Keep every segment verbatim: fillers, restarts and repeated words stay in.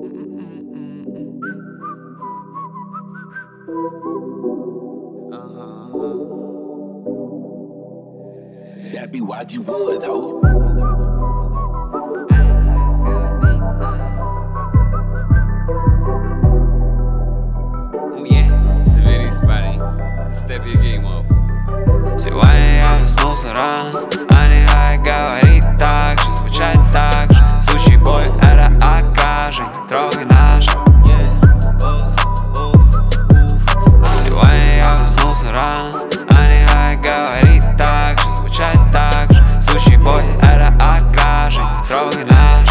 That be Y G Woods, ho. Oh yeah, соберись, парень, step your game up. Сегодня я проснулся рано, а не ай говорит так же, звучать так же. Случай бой, это окажень, трогай наш. Сегодня я проснулся рано, а не ай говорит так же, звучать так же. Случай бой, это окажень, трогай наш.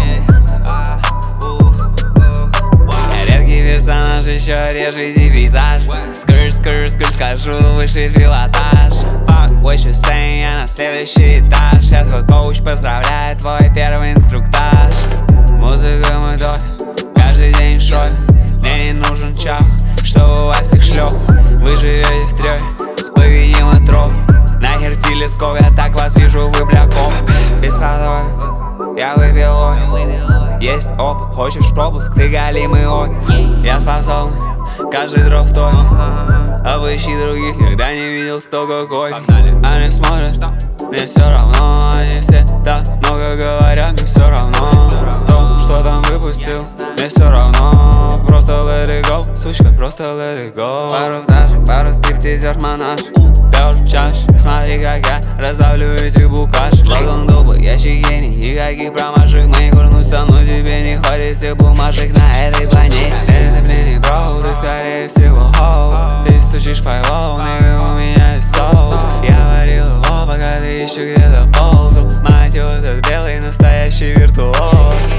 Редкий персонаж, еще реже пейзаж. Скрр, скрр, скрр, скажу выше пилотаж. Fuck what you saying, я на следующий этаж. Я твой коуч, поздравляю, твой первый инструктаж. Музыка мой дом, каждый день шой. Мне не нужен чап, чтобы у вас всех шлёп. Вы живете в трёх, споведим и троп. Нахер телескоп, я так вас вижу, вы бляков. Бесподобие, я выпил ой. Есть опыт, хочешь пропуск, ты галимый ой. Я способен, каждый дроп в той. Обыщи других, никогда не видел столько кой. Они смотрят, мне все равно. Они все так много говорят, мне все равно. То, что там выпустил, мне все равно. Просто let it go, сучка, просто let it go. Пару пташек, пару стриптизер, монаш. Пёр чаш, смотри, как я раздавлю этих букаш. Логан дуба, ящик гений, никаких промашек. Мы не курнуть со мной, тебе не хватит всех бумажек на этой планете. Это, блин, не бро, ты скорее всего хоу. Ты стучишь файлов, нигга, у меня есть соус. Я варил его, пока ты еще где-то ползал. Мать, вот этот белый настоящий виртуоз.